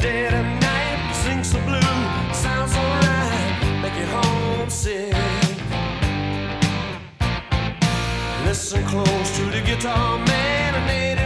dead of night, sings the blue, sounds alright, make you homesick. Listen close to the guitar man, a native